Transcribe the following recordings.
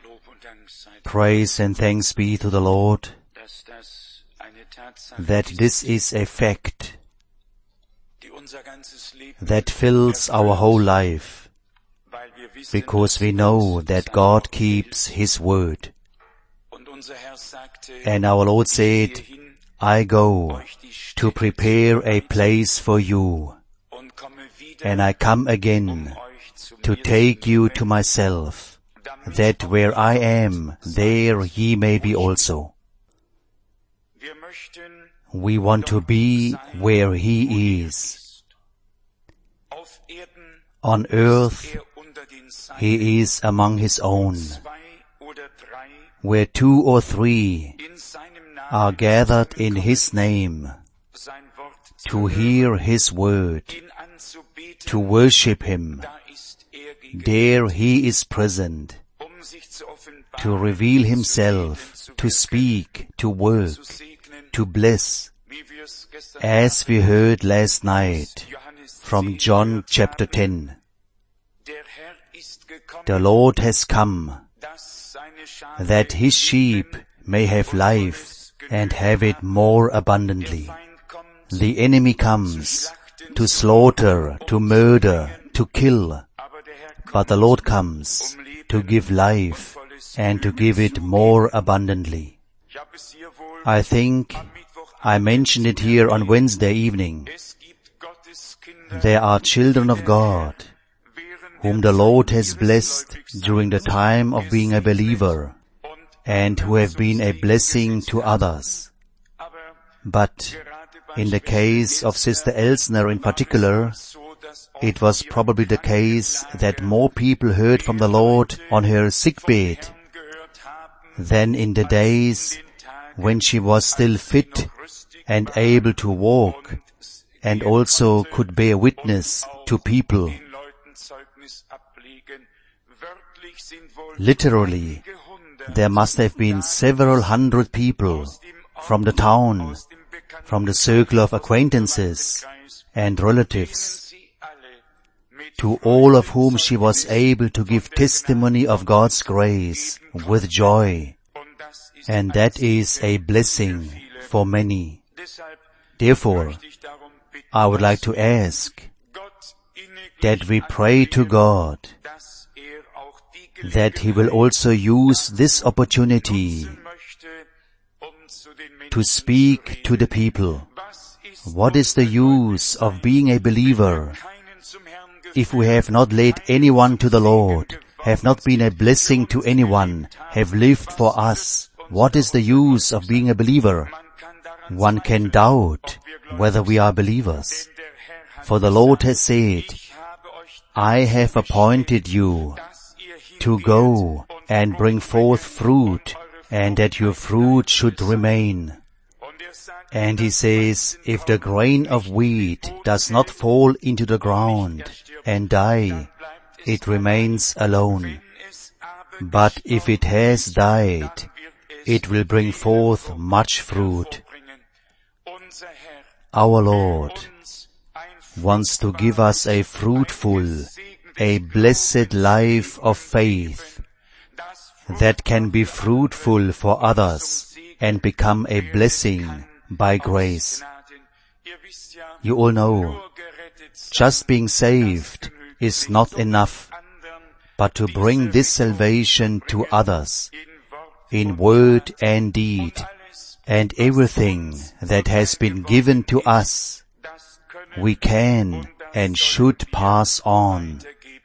Praise and thanks be to the Lord that this is a fact that fills our whole life, because we know that God keeps His word. And our Lord said, I go to prepare a place for you, and I come again to take you to myself, that where I am, there ye may be also. We want to be where He is. On earth, He is among His own. Where 2 or 3 are gathered in His name, to hear His word, to worship Him, there He is present, to reveal Himself, to speak, to work, to bless, as we heard last night from John chapter 10. The Lord has come, that His sheep may have life and have it more abundantly. The enemy comes to slaughter, to murder, to kill, but the Lord comes to give life and to give it more abundantly. I think I mentioned it here on Wednesday evening. There are children of God whom the Lord has blessed during the time of being a believer and who have been a blessing to others. But in the case of Sister Elsner in particular, it was probably the case that more people heard from the Lord on her sickbed than in the days when she was still fit and able to walk and also could bear witness to people. Literally, there must have been several hundred people from the town, from the circle of acquaintances and relatives, to all of whom she was able to give testimony of God's grace with joy. And that is a blessing for many. Therefore, I would like to ask that we pray to God that He will also use this opportunity to speak to the people. What is the use of being a believer if we have not led anyone to the Lord, have not been a blessing to anyone, have lived for us? What is the use of being a believer? One can doubt whether we are believers. For the Lord has said, I have appointed you to go and bring forth fruit, and that your fruit should remain. And He says, if the grain of wheat does not fall into the ground and die, it remains alone. But if it has died, it will bring forth much fruit. Our Lord wants to give us a fruitful, a blessed life of faith that can be fruitful for others and become a blessing by grace. You all know, just being saved is not enough, but to bring this salvation to others in word and deed, and everything that has been given to us, we can and should pass on.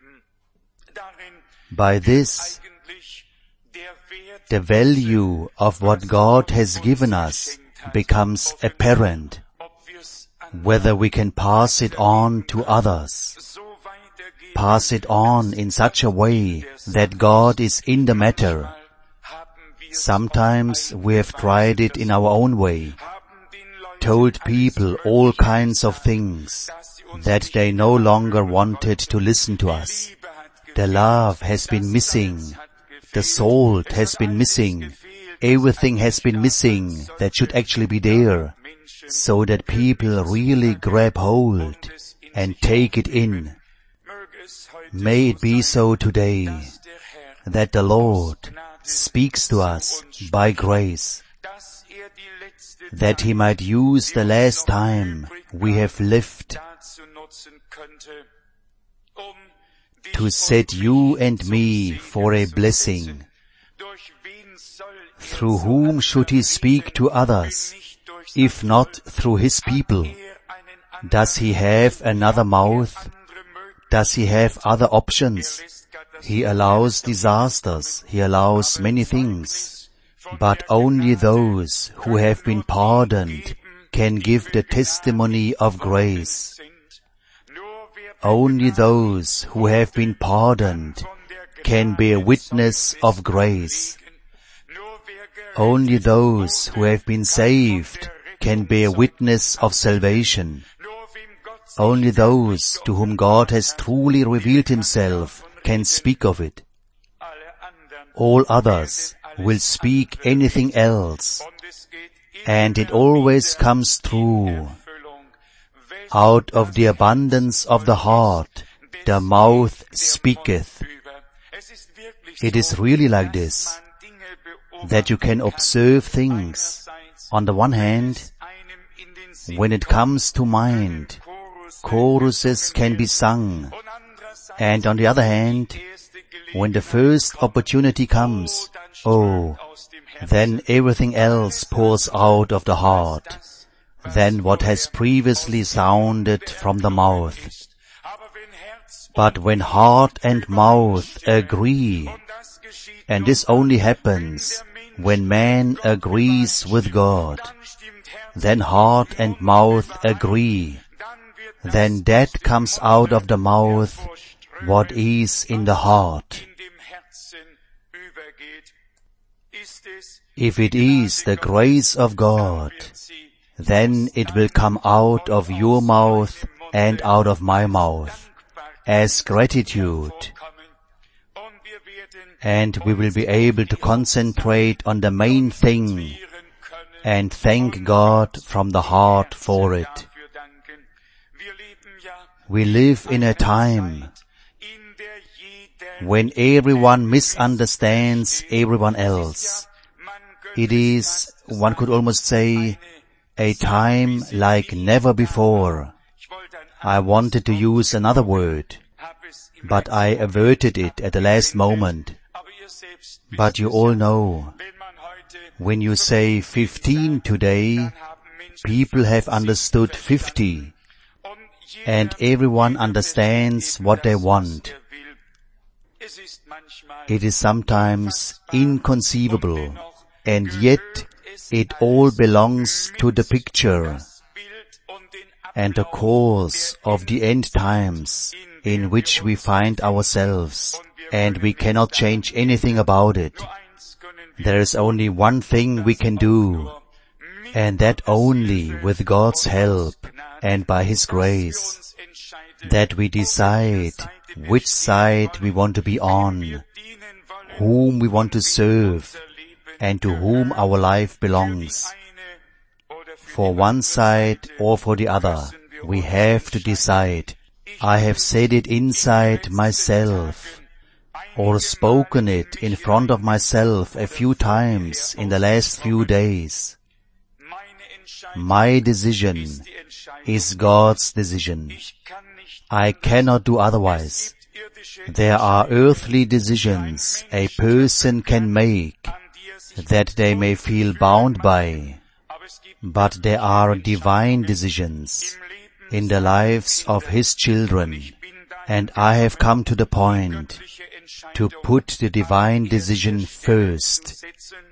By this, the value of what God has given us becomes apparent, whether we can pass it on to others, pass it on in such a way that God is in the matter. Sometimes we have tried it in our own way, told people all kinds of things that they no longer wanted to listen to us. The love has been missing, the salt has been missing, everything has been missing that should actually be there, so that people really grab hold and take it in. May it be so today, that the Lord speaks to us by grace, that He might use the last time we have lived to set you and me for a blessing. Through whom should He speak to others, if not through His people? Does He have another mouth? Does He have other options? He allows disasters, He allows many things, but only those who have been pardoned can give the testimony of grace. Only those who have been pardoned can bear witness of grace. Only those who have been saved can bear witness of salvation. Only those to whom God has truly revealed Himself can speak of it. All others will speak anything else, and it always comes true. Out of the abundance of the heart, the mouth speaketh. It is really like this, that you can observe things. On the one hand, when it comes to mind, choruses can be sung, and on the other hand, when the first opportunity comes, then everything else pours out of the heart, than what has previously sounded from the mouth. But when heart and mouth agree, and this only happens when man agrees with God, then heart and mouth agree, then that comes out of the mouth what is in the heart. If it is the grace of God, then it will come out of your mouth and out of my mouth as gratitude, and we will be able to concentrate on the main thing and thank God from the heart for it. We live in a time when everyone misunderstands everyone else. It is, one could almost say, a time like never before. I wanted to use another word, but I averted it at the last moment. But you all know, when you say 15 today, people have understood 50, and everyone understands what they want. It is sometimes inconceivable, and yet it all belongs to the picture and the course of the end times in which we find ourselves, and we cannot change anything about it. There is only one thing we can do, and that only with God's help and by His grace, that we decide which side we want to be on, whom we want to serve, and to whom our life belongs. For one side or for the other, we have to decide. I have said it inside myself, or spoken it in front of myself a few times in the last few days. My decision is God's decision. I cannot do otherwise. There are earthly decisions a person can make that they may feel bound by, but there are divine decisions in the lives of His children, and I have come to the point to put the divine decision first.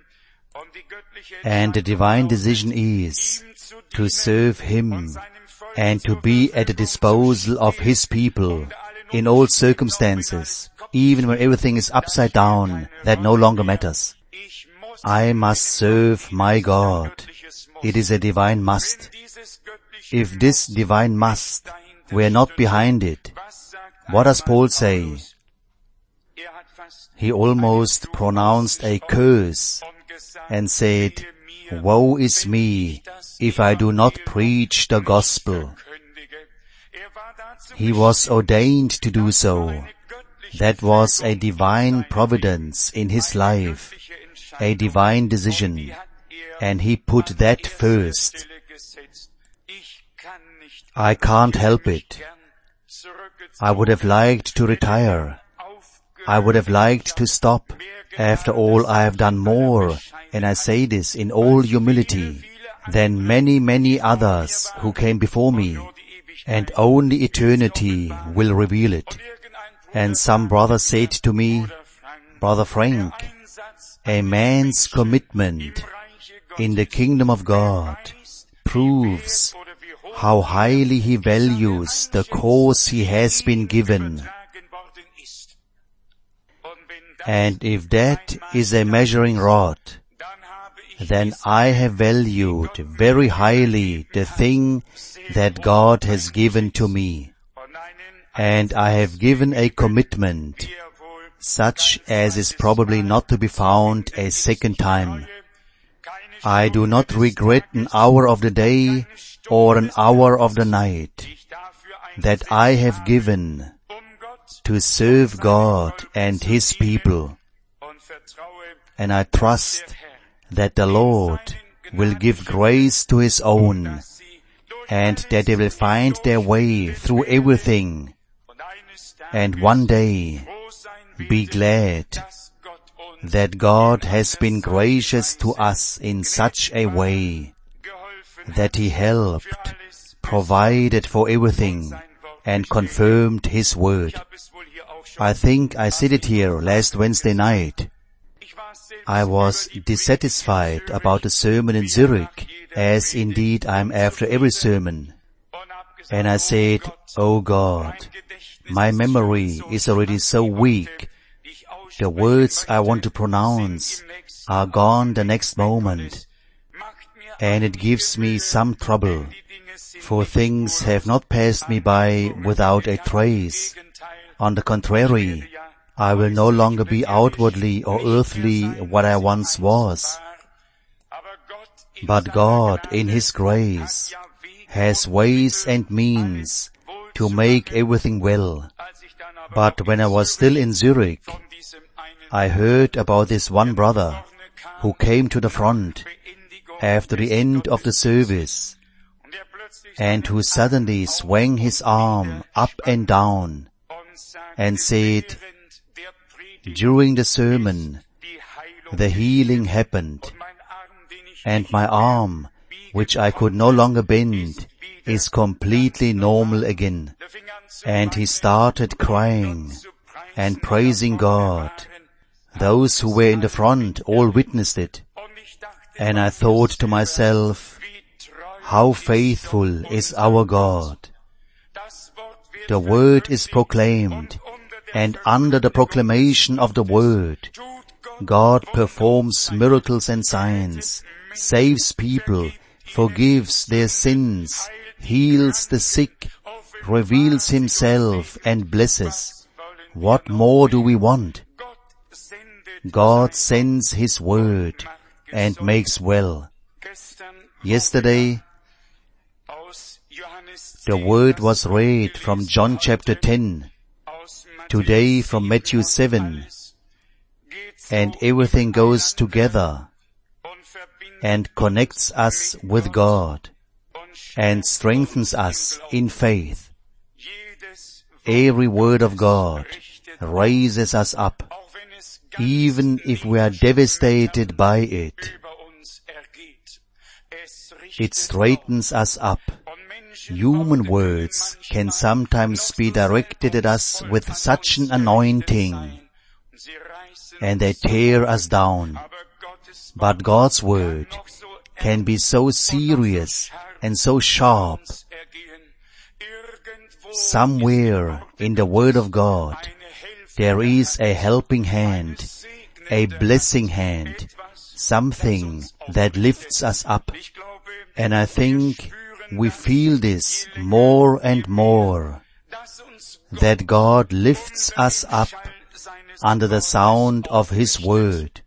And the divine decision is to serve Him and to be at the disposal of His people in all circumstances, even when everything is upside down, that no longer matters. I must serve my God. It is a divine must. If this divine must were not behind it, what does Paul say? He almost pronounced a curse and said, "Woe is me if I do not preach the gospel." He was ordained to do so, That was a divine providence in his life, a divine decision, and he put that first. I can't help it. I would have liked to retire. I would have liked to stop. After all, I have done more, and I say this in all humility, than many, many others who came before me, and only eternity will reveal it. And some brother said to me, Brother Frank, a man's commitment in the kingdom of God proves how highly he values the cause he has been given. And if that is a measuring rod, then I have valued very highly the thing that God has given to me. And I have given a commitment, such as is probably not to be found a second time. I do not regret an hour of the day or an hour of the night that I have given to serve God and His people. And I trust that the Lord will give grace to His own, and that they will find their way through everything, and one day be glad that God has been gracious to us in such a way that He helped, provided for everything, and confirmed His word. I think I said it here last Wednesday night. I was dissatisfied about the sermon in Zurich, as indeed I am after every sermon. And I said, Oh God, my memory is already so weak. The words I want to pronounce are gone the next moment. And it gives me some trouble, for things have not passed me by without a trace. On the contrary, I will no longer be outwardly or earthly what I once was. But God, in His grace, has ways and means to make everything well. But when I was still in Zurich, I heard about this one brother who came to the front after the end of the service, and who suddenly swung his arm up and down and said, during the sermon, the healing happened, and my arm, which I could no longer bend, is completely normal again. And he started crying and praising God. Those who were in the front all witnessed it. And I thought to myself, how faithful is our God. The word is proclaimed, and under the proclamation of the word, God performs miracles and signs, saves people, forgives their sins, heals the sick, reveals Himself and blesses. What more do we want? God sends His word and makes well. Yesterday, the word was read from John chapter 10, today from Matthew 7, and everything goes together and connects us with God and strengthens us in faith. Every word of God raises us up, even if we are devastated by it. It straightens us up. Human words can sometimes be directed at us with such an anointing, and they tear us down. But God's word can be so serious and so sharp. Somewhere in the word of God, there is a helping hand, a blessing hand, something that lifts us up. And I think we feel this more and more, that God lifts us up under the sound of His word,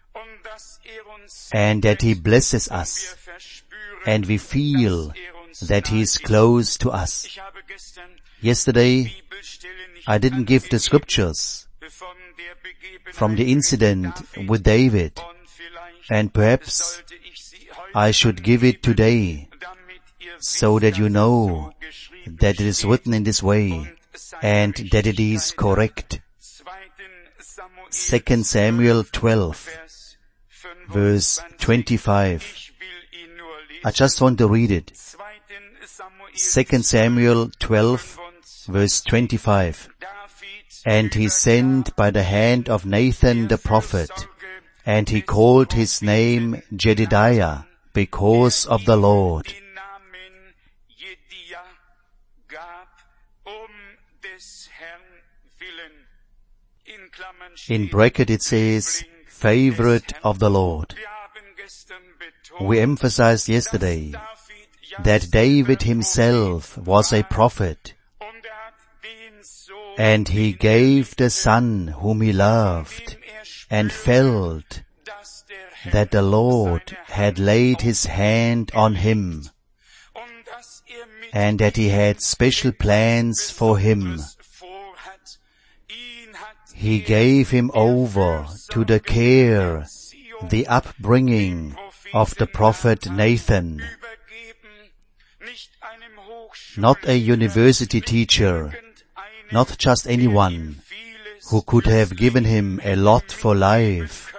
and that He blesses us, and we feel that He is close to us. Yesterday, I didn't give the scriptures from the incident with David, and perhaps I should give it today, so that you know that it is written in this way, and that it is correct. 2 Samuel 12, verse 25. I just want to read it. 2 Samuel 12, verse 25. And he sent by the hand of Nathan the prophet, and he called his name Jedidiah, because of the Lord. In bracket it says, favorite of the Lord. We emphasized yesterday that David himself was a prophet, and he gave the son whom he loved, and felt that the Lord had laid his hand on him, and that he had special plans for him. He gave him over to the care, the upbringing of the prophet Nathan. Not a university teacher, not just anyone who could have given him a lot for life,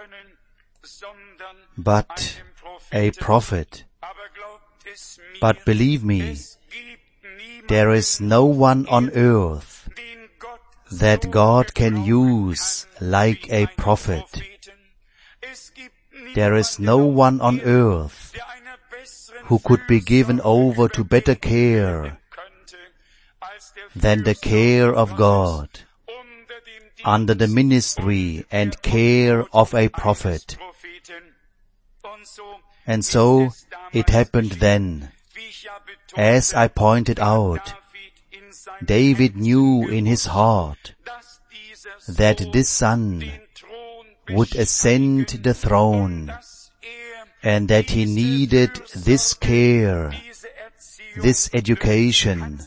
but a prophet. But believe me, there is no one on earth that God can use like a prophet. There is no one on earth who could be given over to better care than the care of God, under the ministry and care of a prophet. And so it happened then. As I pointed out, David knew in his heart that this son would ascend the throne, and that he needed this care, this education.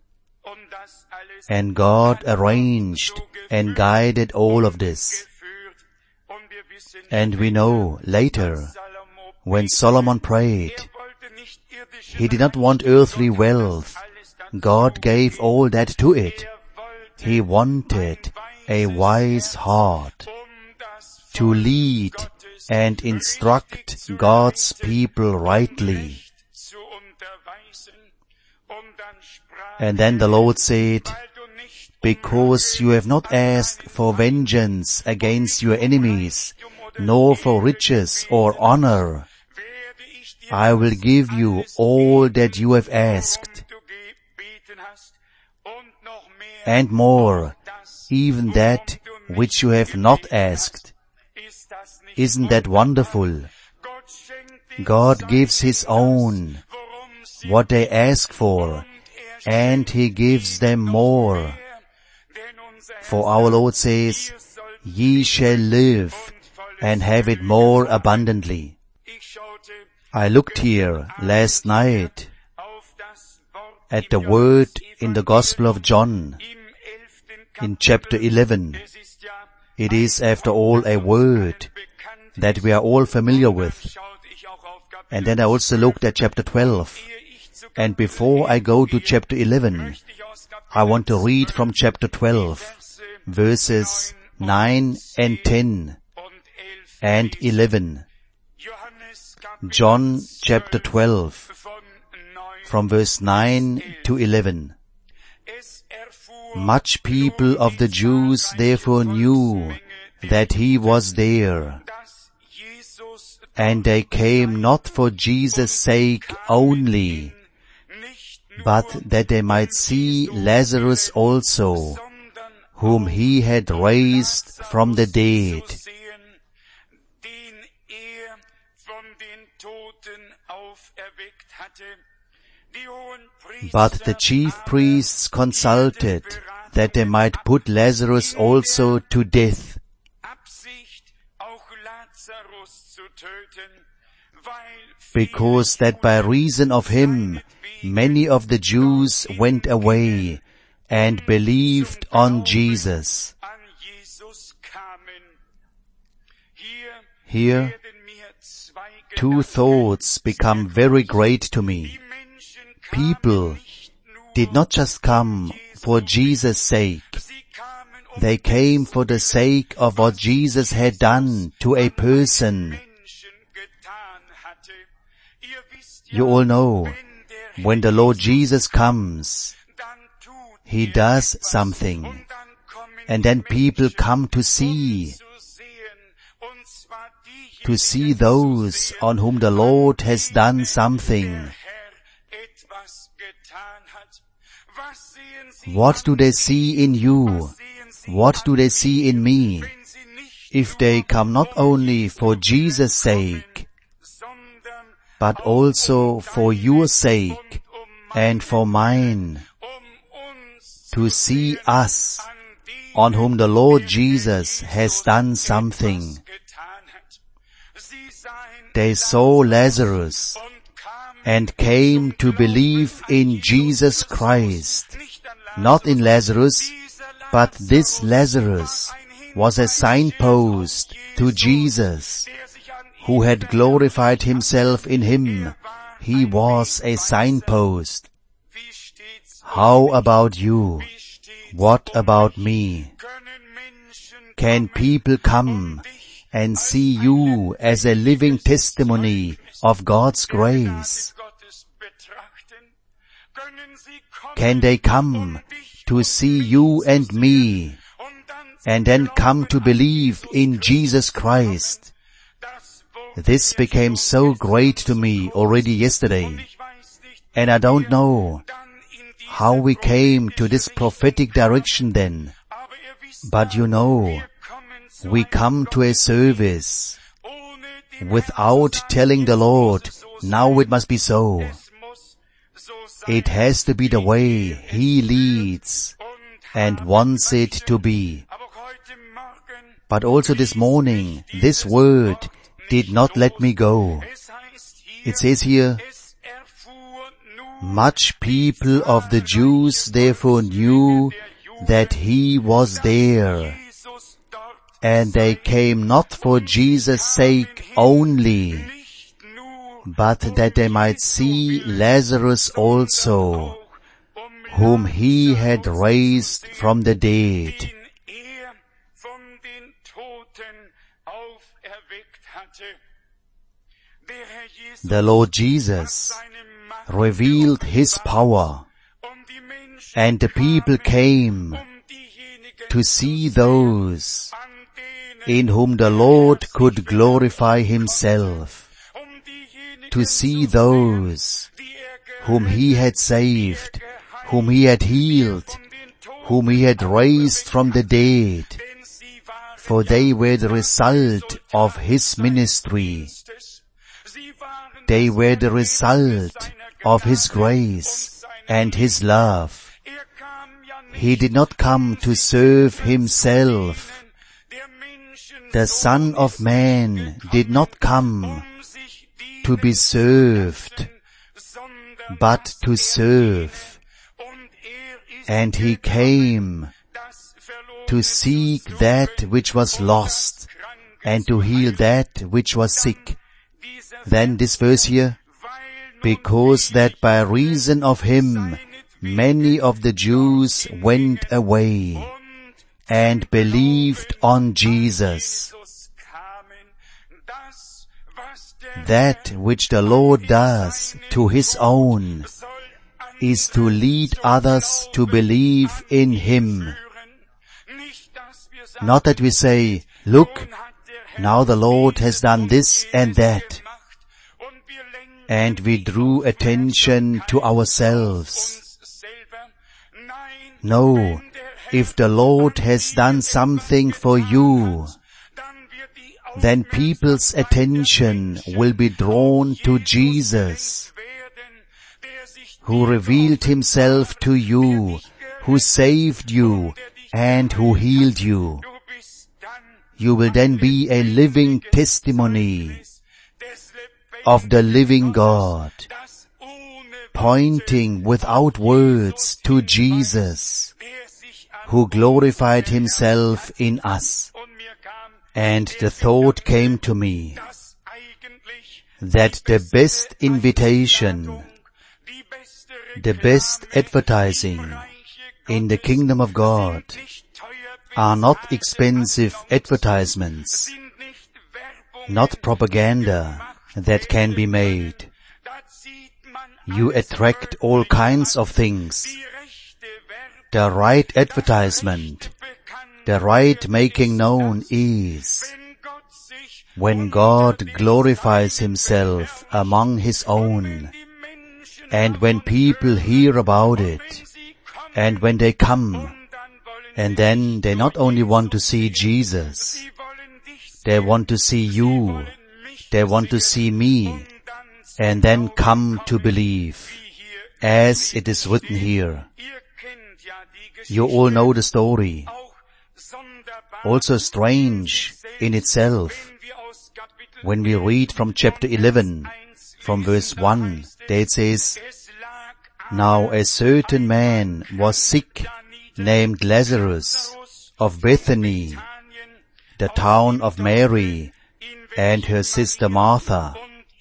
And God arranged and guided all of this. And we know later, when Solomon prayed, he did not want earthly wealth. God gave all that to it. He wanted a wise heart to lead and instruct God's people rightly. And then the Lord said, because you have not asked for vengeance against your enemies, nor for riches or honor, I will give you all that you have asked, and more, even that which you have not asked. Isn't that wonderful? God gives His own, what they ask for, and He gives them more. For our Lord says, ye shall live and have it more abundantly. I looked here last night at the word in the Gospel of John, in chapter 11. It is, after all, a word that we are all familiar with. And then I also looked at chapter 12. And before I go to chapter 11, I want to read from chapter 12, verses 9 and 10 and 11. John chapter 12, from verse 9 to 11. Much people of the Jews therefore knew that He was there, and they came not for Jesus' sake only, but that they might see Lazarus also, whom He had raised from the dead. But the chief priests consulted that they might put Lazarus also to death, because that by reason of him many of the Jews went away and believed on Jesus. Here, two thoughts become very great to me. People did not just come for Jesus' sake. They came for the sake of what Jesus had done to a person. You all know, when the Lord Jesus comes, He does something, and then people come to see those on whom the Lord has done something. What do they see in you? What do they see in me? If they come not only for Jesus' sake, but also for your sake and for mine, to see us on whom the Lord Jesus has done something. They saw Lazarus and came to believe in Jesus Christ. Not in Lazarus, but this Lazarus was a signpost to Jesus, who had glorified Himself in Him. He was a signpost. How about you? What about me? Can people come and see you as a living testimony of God's grace? Can they come to see you and me and then come to believe in Jesus Christ? This became so great to me already yesterday, and I don't know how we came to this prophetic direction then. But you know, we come to a service without telling the Lord, now it must be so. It has to be the way He leads and wants it to be. But also this morning, this word did not let me go. It says here, much people of the Jews therefore knew that He was there, and they came not for Jesus' sake only, but that they might see Lazarus also, whom He had raised from the dead. The Lord Jesus revealed His power, and the people came to see those in whom the Lord could glorify Himself, to see those whom He had saved, whom He had healed, whom He had raised from the dead, for they were the result of His ministry. They were the result of His grace and His love. He did not come to serve Himself. The Son of Man did not come to be served, but to serve. And He came to seek that which was lost and to heal that which was sick. Then this verse here, because that by reason of Him many of the Jews went away and believed on Jesus. That which the Lord does to His own is to lead others to believe in Him. Not that we say, look, now the Lord has done this and that, and we drew attention to ourselves. No, if the Lord has done something for you, then people's attention will be drawn to Jesus, who revealed Himself to you, who saved you, and who healed you. You will then be a living testimony of the living God. pointing without words to Jesus, who glorified himself in us. And the thought came to me that the best invitation, the best advertising in the kingdom of God are not expensive advertisements, not propaganda that can be made. You attract all kinds of things. The right advertisement, the right making known is when God glorifies himself among his own, and when people hear about it, and when they come, and then they not only want to see Jesus, they want to see you, they want to see me, and then come to believe, as it is written here. You all know the story, also strange in itself. When we read from chapter 11, from verse 1, there it says, "Now a certain man was sick, named Lazarus, of Bethany, the town of Mary, and her sister Martha.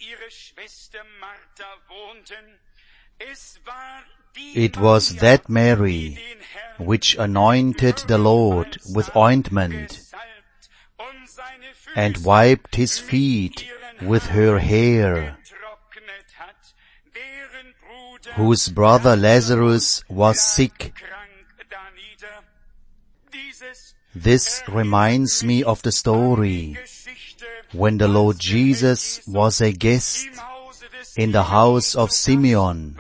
It was that Mary which anointed the Lord with ointment, and wiped his feet with her hair, whose brother Lazarus was sick." This reminds me of the story when the Lord Jesus was a guest in the house of Simeon,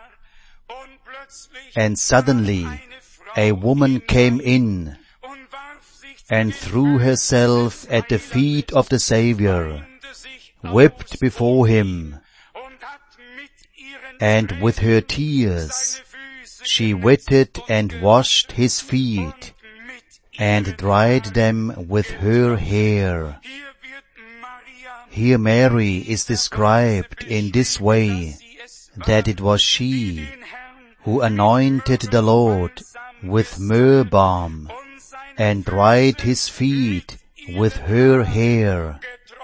and suddenly a woman came in and threw herself at the feet of the Savior, wept before him, and with her tears she wetted and washed his feet, and dried them with her hair. Here Mary is described in this way, that it was she who anointed the Lord with myrrh balm, and dried his feet with her hair.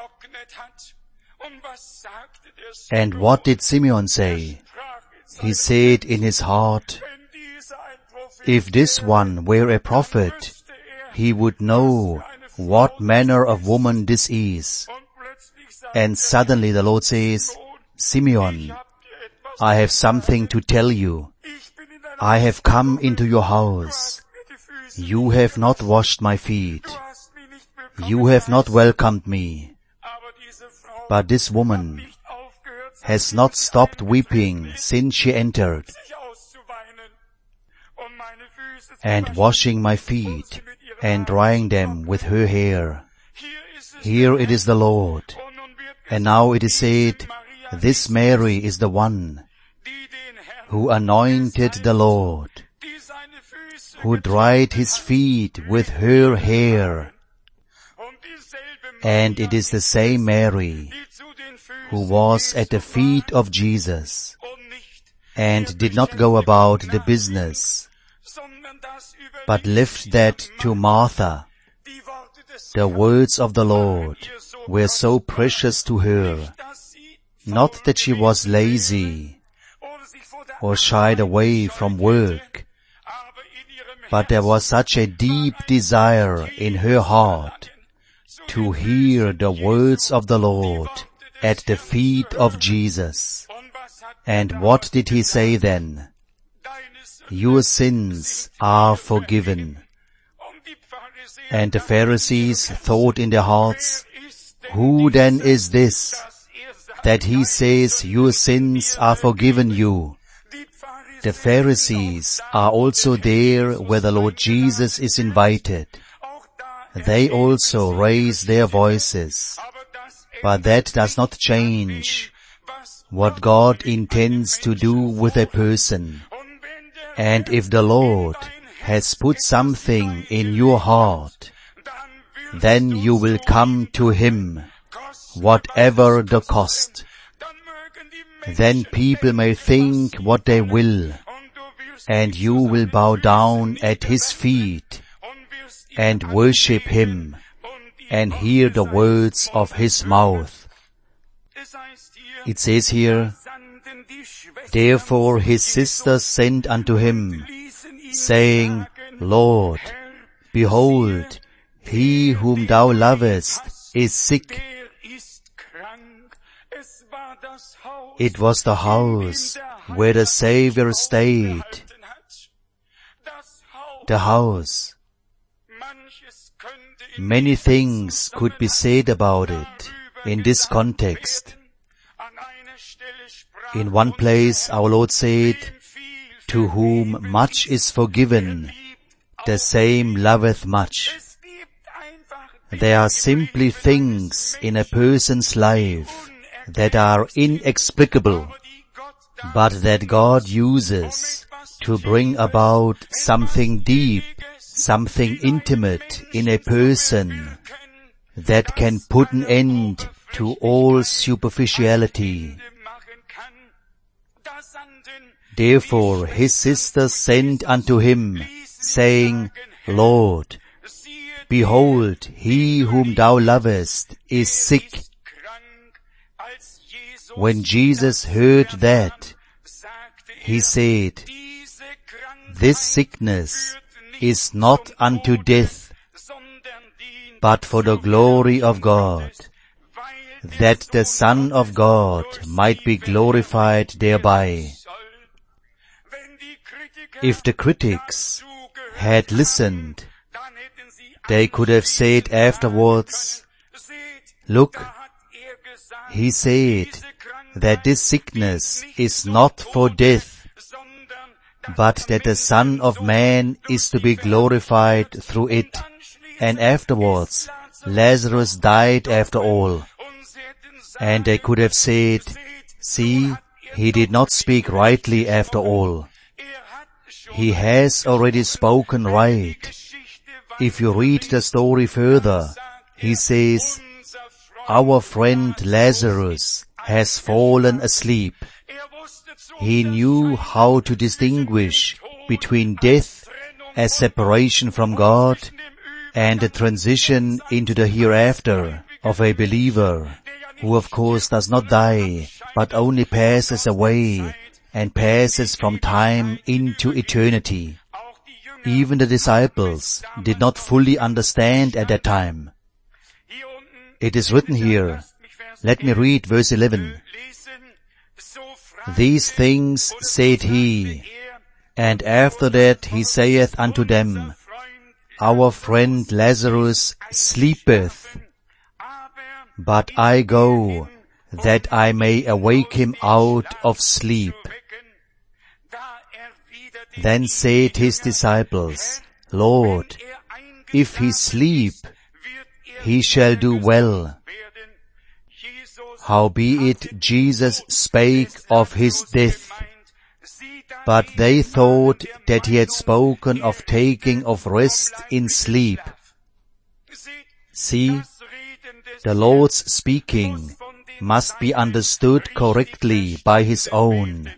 And what did Simeon say? He said in his heart, "If this one were a prophet, he would know what manner of woman this is." And suddenly the Lord says, "Simeon, I have something to tell you. I have come into your house. You have not washed my feet. You have not welcomed me." But this woman has not stopped weeping since she entered, and washing my feet and drying them with her hair. Here it is the Lord. And now it is said, this Mary is the one who anointed the Lord, who dried his feet with her hair. And it is the same Mary who was at the feet of Jesus and did not go about the business, but left that to Martha. The words of the Lord were so precious to her, not that she was lazy or shied away from work, but there was such a deep desire in her heart to hear the words of the Lord at the feet of Jesus. And what did he say then? "Your sins are forgiven." And the Pharisees thought in their hearts, "Who then is this, that he says, 'Your sins are forgiven you'?" The Pharisees are also there where the Lord Jesus is invited. They also raise their voices, but that does not change what God intends to do with a person. And if the Lord has put something in your heart, then you will come to him, whatever the cost. then people may think what they will, and you will bow down at his feet and worship him and hear the words of his mouth. It says here, therefore his sisters sent unto him, saying, Lord, behold, he whom thou lovest is sick. It was the house where the Savior stayed. The house. Many things could be said about it in this context. In one place our Lord said, to whom much is forgiven, the same loveth much. There are simply things in a person's life that are inexplicable, but that God uses to bring about something deep, something intimate in a person that can put an end to all superficiality. Therefore his sisters sent unto him, saying, Lord, behold, he whom thou lovest is sick. When Jesus heard that, he said, this sickness is not unto death, but for the glory of God, that the Son of God might be glorified thereby. If the critics had listened, they could have said afterwards, look, he said that this sickness is not for death, but that the Son of Man is to be glorified through it. And afterwards, Lazarus died after all. And they could have said, see, he did not speak rightly after all. He has already spoken right. If you read the story further, he says, our friend Lazarus has fallen asleep. He knew how to distinguish between death as separation from God and the transition into the hereafter of a believer, who of course does not die, but only passes away and passes from time into eternity. Even the disciples did not fully understand at that time. It is written here, let me read verse 11. These things said he, and after that he saith unto them, our friend Lazarus sleepeth, but I go, that I may awake him out of sleep. Then said his disciples, Lord, if he sleep, he shall do well. Howbeit Jesus spake of his death, but they thought that he had spoken of taking of rest in sleep. See, the Lord's speaking must be understood correctly by his own.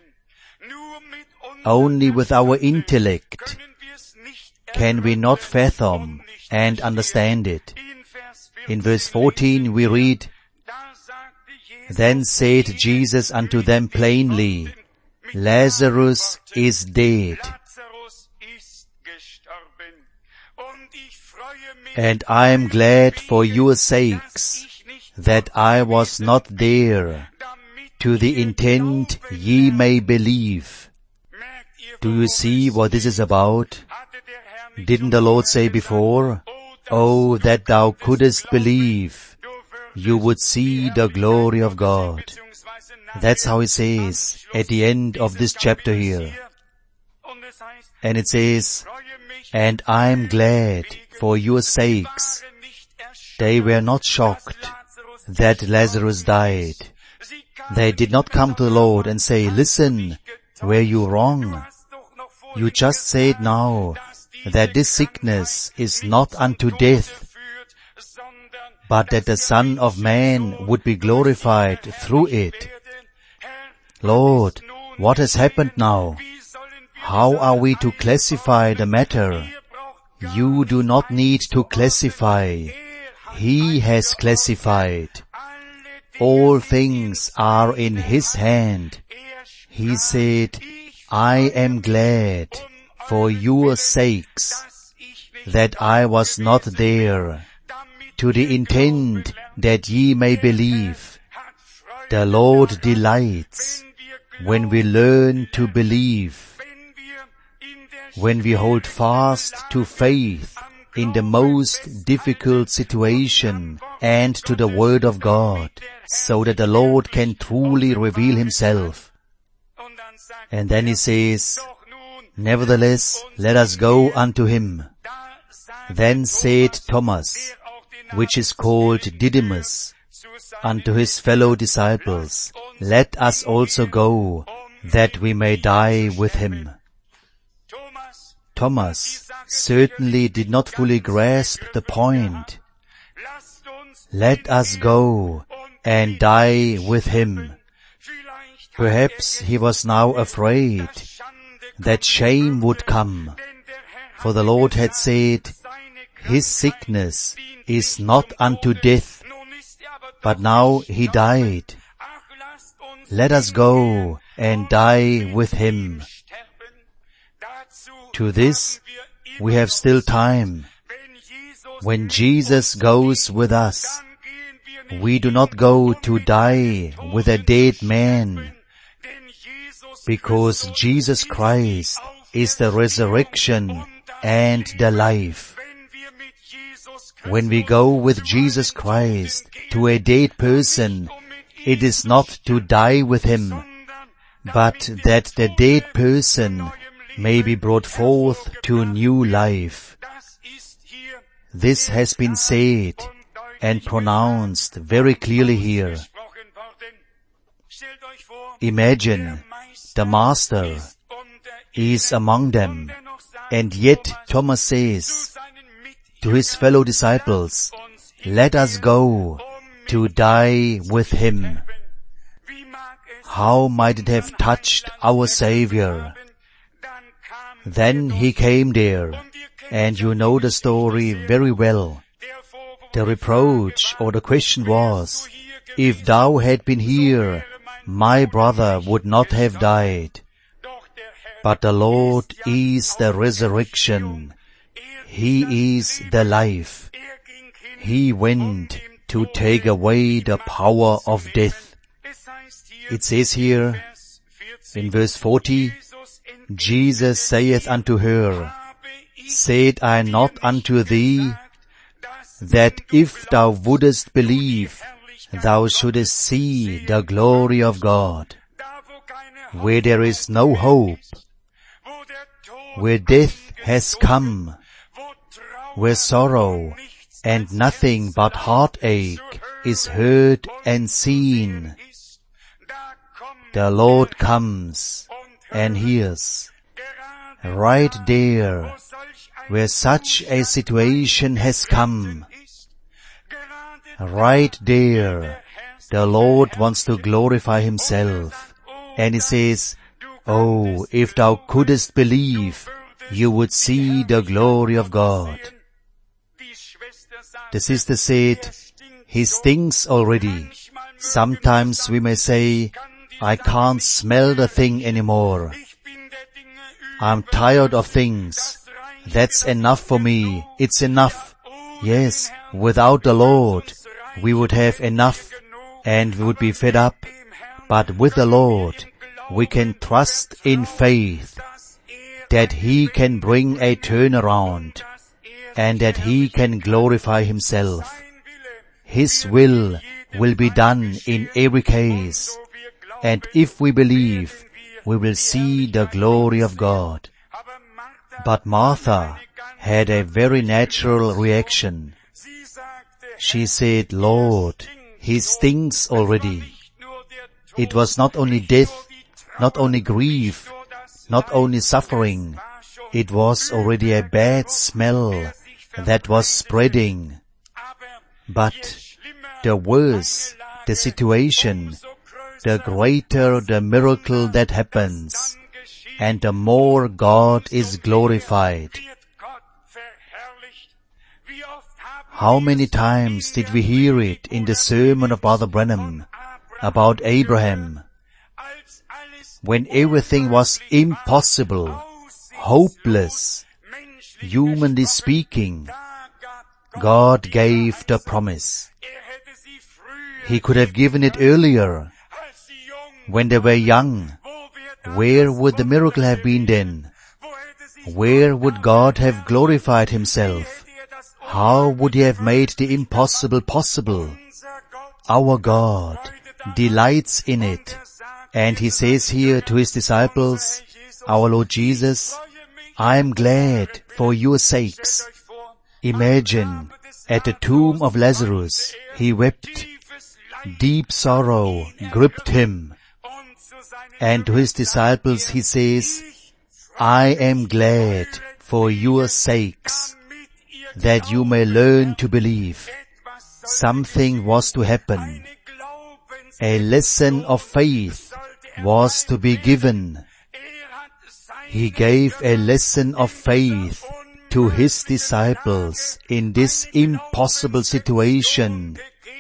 Only with our intellect can we not fathom and understand it. In verse 14 we read, Then said Jesus unto them plainly, Lazarus is dead, and I am glad for your sakes that I was not there, to the intent ye may believe. Do you see what this is about? Didn't the Lord say before, Oh, that thou couldest believe, you would see the glory of God. That's how it says at the end of this chapter here. And it says, and I am glad for your sakes. They were not shocked that Lazarus died. They did not come to the Lord and say, listen, were you wrong? You just said now that this sickness is not unto death, but that the Son of Man would be glorified through it. Lord, what has happened now? How are we to classify the matter? You do not need to classify. He has classified. All things are in His hand. He said, I am glad for your sakes that I was not there, to the intent that ye may believe. The Lord delights when we learn to believe, when we hold fast to faith in the most difficult situation and to the Word of God, so that the Lord can truly reveal Himself. And then He says, nevertheless, let us go unto Him. Then said Thomas, which is called Didymus, unto his fellow disciples, let us also go, that we may die with Him. Thomas certainly did not fully grasp the point. Let us go and die with Him. Perhaps he was now afraid that shame would come, for the Lord had said, His sickness is not unto death, but now He died. Let us go and die with Him. To this we have still time. When Jesus goes with us, we do not go to die with a dead man, because Jesus Christ is the resurrection and the life. When we go with Jesus Christ to a dead person, it is not to die with him, but that the dead person may be brought forth to new life. This has been said and pronounced very clearly here. Imagine the Master is among them, and yet Thomas says to his fellow disciples, let us go to die with Him. How might it have touched our Savior? Then He came there, and you know the story very well. The reproach or the question was, if thou had been here, my brother would not have died. But the Lord is the resurrection. He is the life. He went to take away the power of death. It says here in verse 40, Jesus saith unto her, said I not unto thee, that if thou wouldest believe, thou shouldest see the glory of God? Where there is no hope, where death has come, where sorrow and nothing but heartache is heard and seen, the Lord comes and hears. Right there, where such a situation has come, right there, the Lord wants to glorify Himself. And He says, oh, if thou couldest believe, you would see the glory of God. The sister said, he stinks already. Sometimes we may say, I can't smell the thing anymore. I'm tired of things. That's enough for me. It's enough. Yes, without the Lord, we would have enough and we would be fed up. But with the Lord, we can trust in faith that He can bring a turnaround and that He can glorify Himself. His will be done in every case. And if we believe, we will see the glory of God. But Martha had a very natural reaction. She said, Lord, he stinks already. It was not only death, not only grief, not only suffering. It was already a bad smell that was spreading. But the worse the situation, the greater the miracle that happens, and the more God is glorified. How many times did we hear it in the sermon of Brother Branham about Abraham? When everything was impossible, hopeless, humanly speaking, God gave the promise. He could have given it earlier, when they were young. Where would the miracle have been then? Where would God have glorified Himself? How would He have made the impossible possible? Our God delights in it. And He says here to His disciples, our Lord Jesus, I am glad for your sakes. Imagine, at the tomb of Lazarus, He wept. Deep sorrow gripped Him. And to His disciples He says, I am glad for your sakes, that you may learn to believe. Something was to happen. A lesson of faith was to be given. He gave a lesson of faith to His disciples in this impossible situation,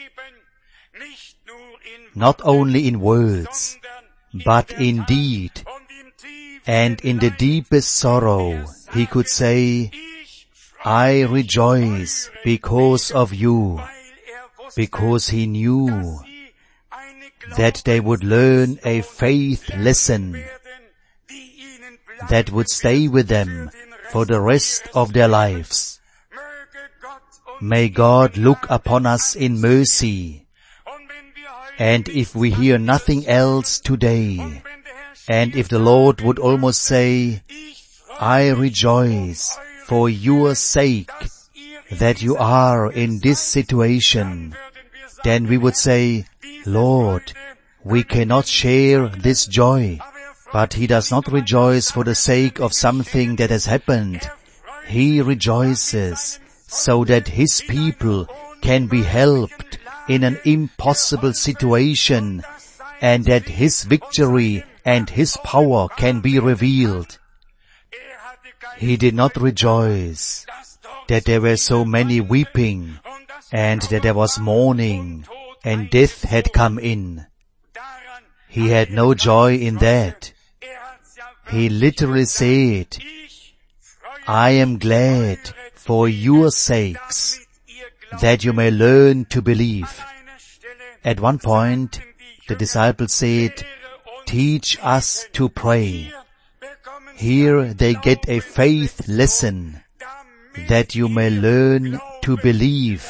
not only in words, but in deed. And in the deepest sorrow, He could say, I rejoice because of you, because He knew that they would learn a faith lesson that would stay with them for the rest of their lives. May God look upon us in mercy. And if we hear nothing else today, and if the Lord would almost say, I rejoice for your sake that you are in this situation, then we would say, Lord, we cannot share this joy. But He does not rejoice for the sake of something that has happened. He rejoices so that His people can be helped in an impossible situation, and that His victory and His power can be revealed. He did not rejoice that there were so many weeping, and that there was mourning, and death had come in. He had no joy in that. He literally said, I am glad for your sakes, that you may learn to believe. At one point, the disciples said, teach us to pray. Here they get a faith lesson, that you may learn to believe.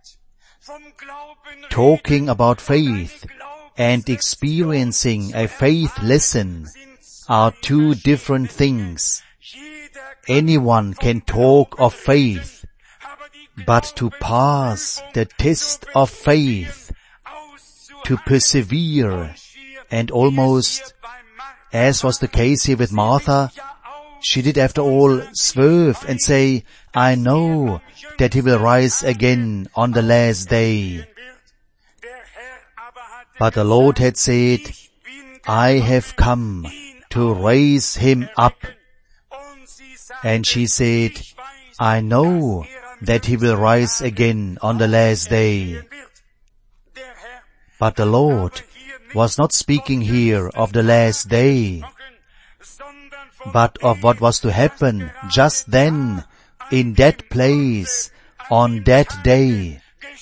Talking about faith and experiencing a faith lesson are two different things. Anyone can talk of faith, but to pass the test of faith, to persevere, and almost, as was the case here with Martha, she did after all swerve and say, I know that He will rise again on the last day. But the Lord had said, I have come to raise Him up. And she said, I know that He will rise again on the last day. But the Lord was not speaking here of the last day, but of what was to happen just then, in that place, on that day.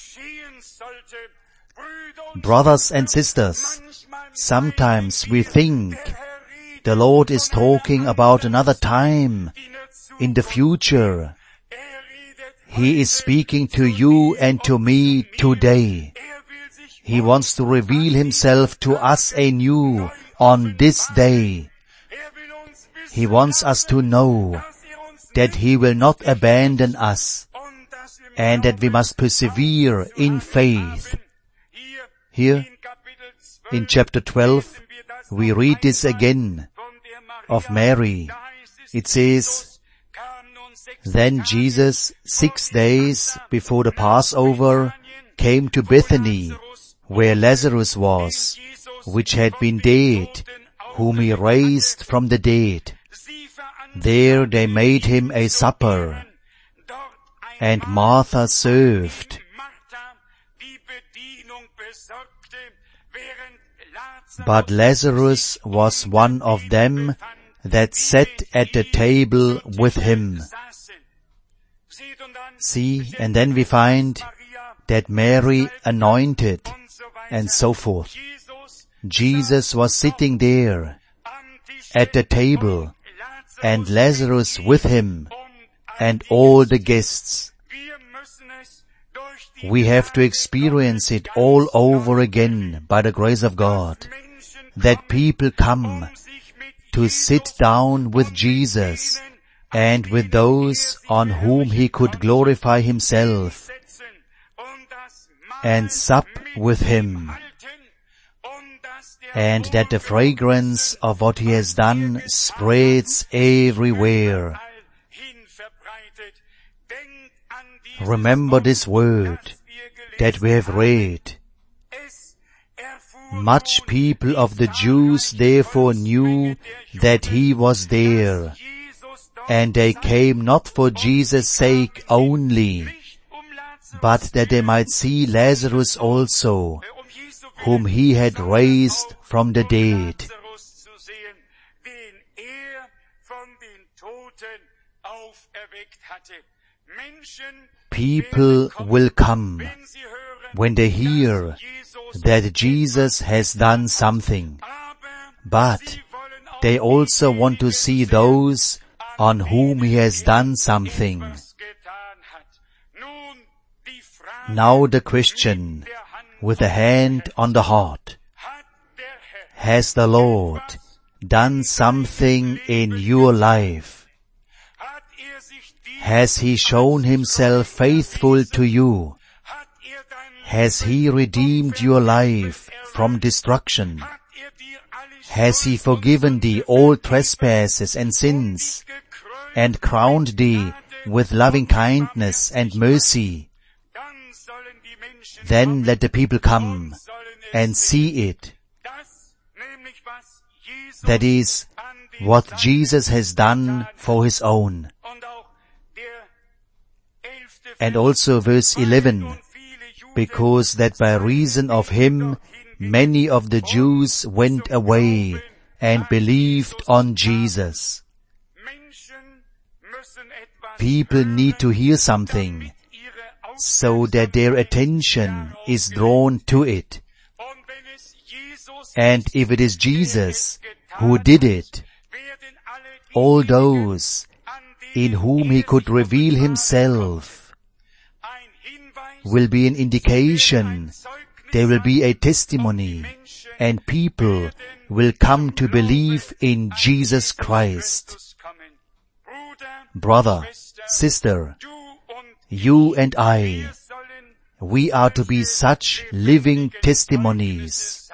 Brothers and sisters, sometimes we think the Lord is talking about another time in the future. He is speaking to you and to me today. He wants to reveal Himself to us anew on this day. He wants us to know that He will not abandon us, and that we must persevere in faith. Here, in chapter 12, we read this again of Mary. It says, Then Jesus, 6 days before the Passover, came to Bethany, where Lazarus was, which had been dead, whom he raised from the dead. There they made him a supper, and Martha served. But Lazarus was one of them that sat at the table with him. See, and then we find that Mary anointed, and so forth. Jesus was sitting there at the table, and Lazarus with him, and all the guests. We have to experience it all over again by the grace of God, that people come to sit down with Jesus and with those on whom he could glorify himself, and sup with him, and that the fragrance of what he has done spreads everywhere. Remember this word that we have read. Much people of the Jews therefore knew that he was there, and they came not for Jesus' sake only, but that they might see Lazarus also, whom he had raised from the dead. People will come when they hear that Jesus has done something, but they also want to see those on whom he has done something. Now the Christian, with a hand on the heart, has the Lord done something in your life? Has he shown himself faithful to you? Has he redeemed your life from destruction? Has he forgiven thee all trespasses and sins, and crowned thee with loving kindness and mercy? Then let the people come and see it. That is, what Jesus has done for his own. And also verse 11, because that by reason of him many of the Jews went away and believed on Jesus. People need to hear something, so that their attention is drawn to it. And if it is Jesus who did it, all those in whom he could reveal himself will be an indication, there will be a testimony, and people will come to believe in Jesus Christ. Brother, sister, you and I, we are to be such living testimonies,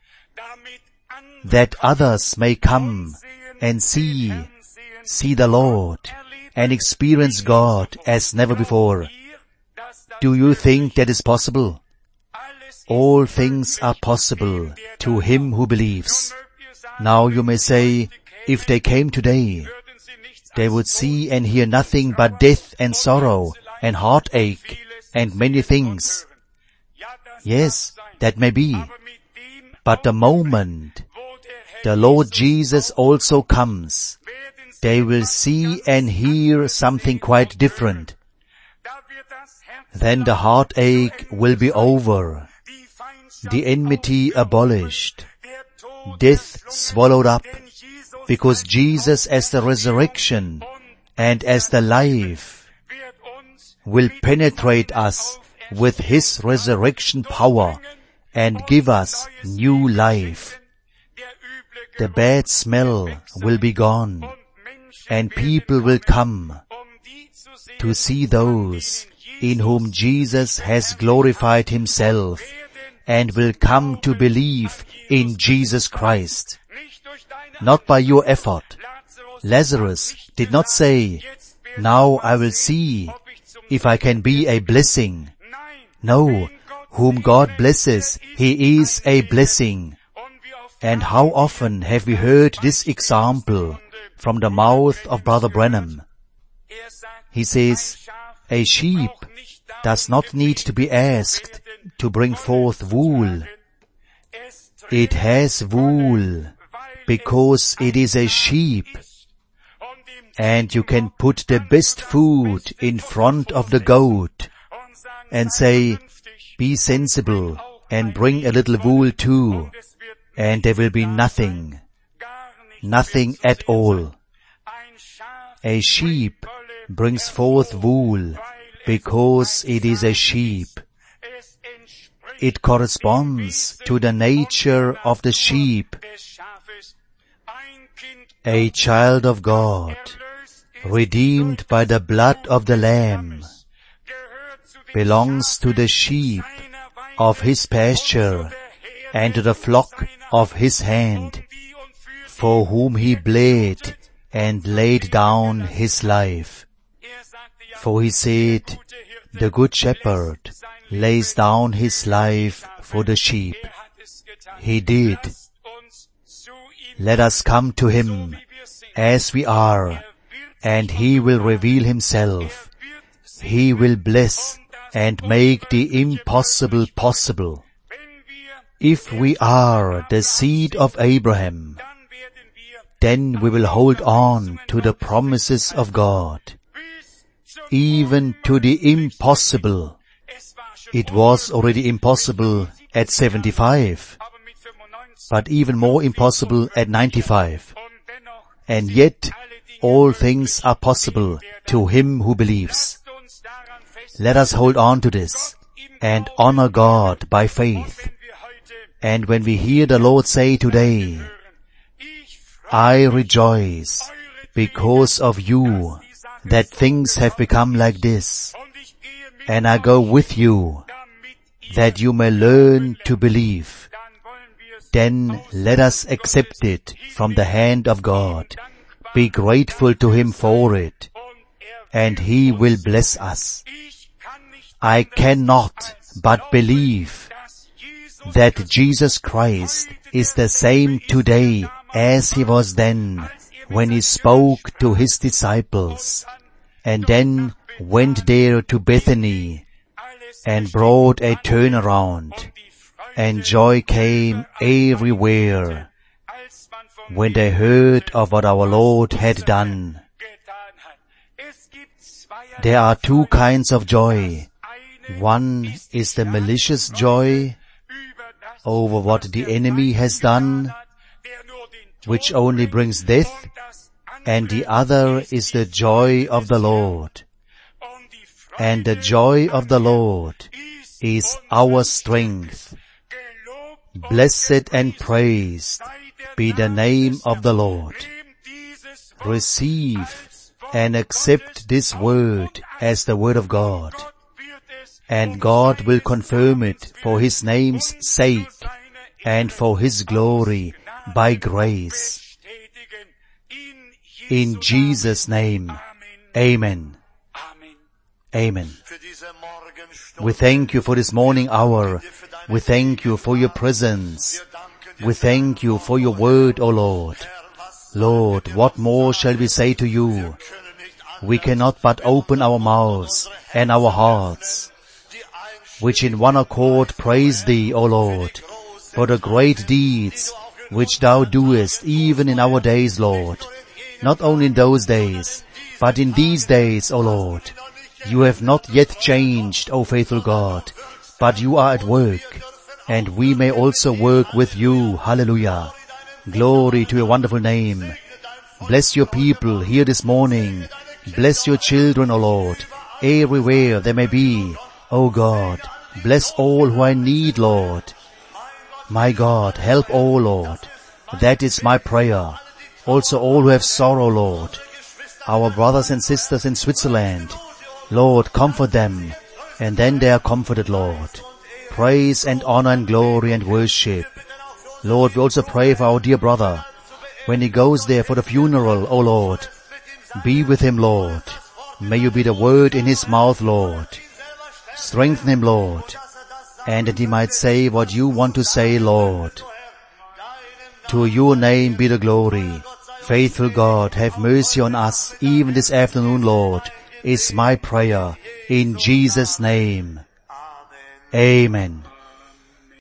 that others may come and see the Lord and experience God as never before. Do you think that is possible? All things are possible to him who believes. Now you may say, if they came today, they would see and hear nothing but death and sorrow and heartache and many things. Yes, that may be. But the moment the Lord Jesus also comes, they will see and hear something quite different. Then the heartache will be over, the enmity abolished, death swallowed up, because Jesus as the resurrection and as the life will penetrate us with his resurrection power and give us new life. The bad smell will be gone, and people will come to see those in whom Jesus has glorified himself, and will come to believe in Jesus Christ. Not by your effort. Lazarus did not say, now I will see if I can be a blessing. No, whom God blesses, he is a blessing. And how often have we heard this example from the mouth of Brother Branham? He says, a sheep does not need to be asked to bring forth wool. It has wool because it is a sheep. And you can put the best food in front of the goat and say, be sensible and bring a little wool too. And there will be nothing at all. A sheep brings forth wool because it is a sheep. It corresponds to the nature of the sheep. A child of God, redeemed by the blood of the Lamb, belongs to the sheep of his pasture and to the flock of his hand, for whom he bled and laid down his life. For he said, the good shepherd lays down his life for the sheep. He did. Let us come to him as we are, and he will reveal himself. He will bless and make the impossible possible. If we are the seed of Abraham, then we will hold on to the promises of God, even to the impossible. It was already impossible at 75, but even more impossible at 95. And yet, all things are possible to him who believes. Let us hold on to this and honor God by faith. And when we hear the Lord say today, I rejoice because of you that things have become like this, and I go with you that you may learn to believe, then let us accept it from the hand of God, be grateful to him for it, and he will bless us. I cannot but believe that Jesus Christ is the same today as he was then when he spoke to his disciples and then went there to Bethany and brought a turnaround, and joy came everywhere when they heard of what our Lord had done. There are two kinds of joy. One is the malicious joy over what the enemy has done, which only brings death, and the other is the joy of the Lord. And the joy of the Lord is our strength. Blessed and praised be the name of the Lord. Receive and accept this word as the word of God, and God will confirm it for his name's sake and for his glory by grace. In Jesus' name, amen. Amen. We thank you for this morning hour. We thank you for your presence. We thank you for your word, O Lord. Lord, what more shall we say to you? We cannot but open our mouths and our hearts, which in one accord praise thee, O Lord, for the great deeds which thou doest even in our days, Lord. Not only in those days, but in these days, O Lord. You have not yet changed, O faithful God, but you are at work, and we may also work with you. Hallelujah. Glory to your wonderful name. Bless your people here this morning. Bless your children, O Lord, everywhere they may be. O God, bless all who are in need, Lord. My God, help all, Lord. That is my prayer. Also all who have sorrow, Lord. Our brothers and sisters in Switzerland, Lord, comfort them, and then they are comforted, Lord. Praise and honor and glory and worship. Lord, we also pray for our dear brother. When he goes there for the funeral, O Lord, be with him, Lord. May you be the word in his mouth, Lord. Strengthen him, Lord, and that he might say what you want to say, Lord. To your name be the glory. Faithful God, have mercy on us even this afternoon, Lord, is my prayer in Jesus' name. Amen.